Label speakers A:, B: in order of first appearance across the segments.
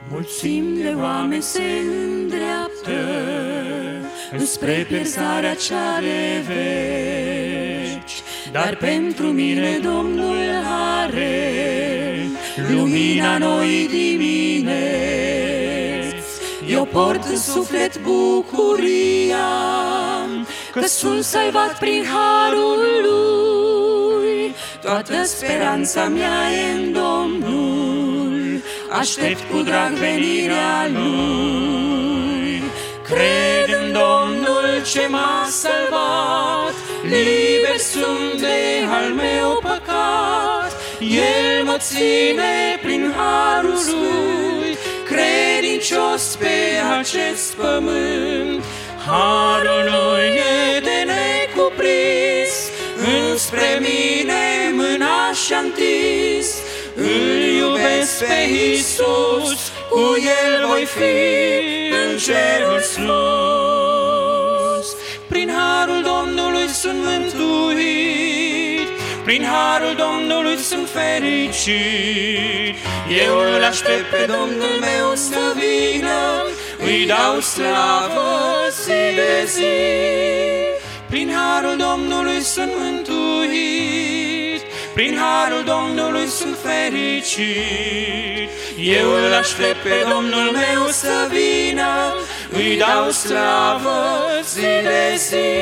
A: Mulțimi de oameni se îndreaptă înspre pierzarea cea de veci, dar pentru mine Domnul are lumina noii dimineți. Eu port în suflet bucuria că sunt salvat prin harul Lui. Toată speranța mea e în Domnul, aștept cu drag venirea Lui. Cred în Domnul ce m-a salvat, liber sunt de al meu păcat. El mă ține prin harul Lui, credincios pe acest pământ. Harul Lui e de necuprins, înspre mine mâna și-a întins. Îl iubesc pe Iisus, cu El voi fi în cerul sus. Prin harul Domnului sunt mântuit, prin harul Domnului sunt fericit. Eu îl aștept pe Domnul meu să vină, îi dau slavă zi de zi. Prin harul Domnului sunt mântuit, prin harul Domnului sunt fericit. Eu îl aștept pe Domnul meu să vină, îi dau slavă zi de zi.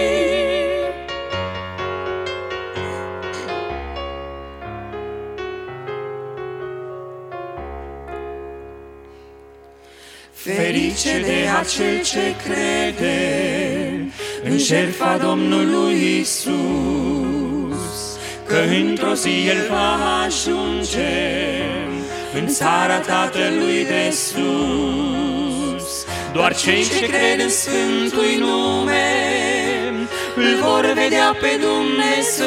A: Ferice de acel ce crede în jertfa Domnului Iisus, că într-o zi El va ajunge în țara Tatălui de sus. Doar cei ce cred în Sfântul nume îl vor vedea pe Dumnezeu,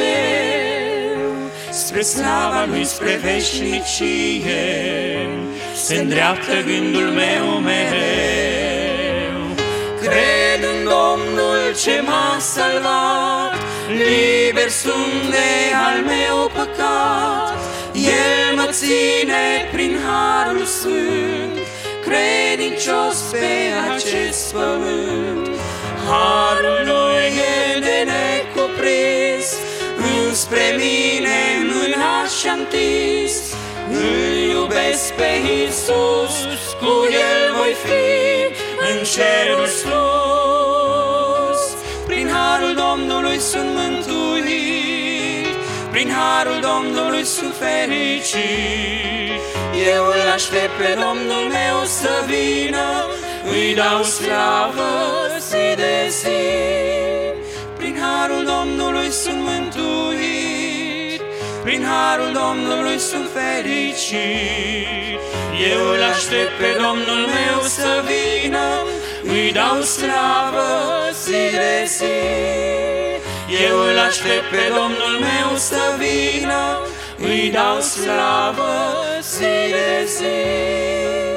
A: spre slava Lui, spre veșnicie se îndreaptă gândul meu mereu. Cred în Domnul ce m-a salvat, liber sunt de al meu păcat. El mă ține prin harul sfânt, credincios pe acest pământ. Harul Lui e de necuprins, înspre mine mâna și-a întins. Îl iubesc pe Iisus, cu El voi fi în cerul sus. Prin harul Domnului sunt mântuit, prin harul Domnului sunt fericit. Eu îl aștept pe Domnul meu să vină, îi dau slavă zi de zi. Prin harul Domnului sunt mântuit, prin harul Domnului sunt fericit. Eu îl aștept pe Domnul meu să vină, îi dau slavă zi de zi. Eu îl aștept pe Domnul meu să vină, îi dau slavă zi de zi.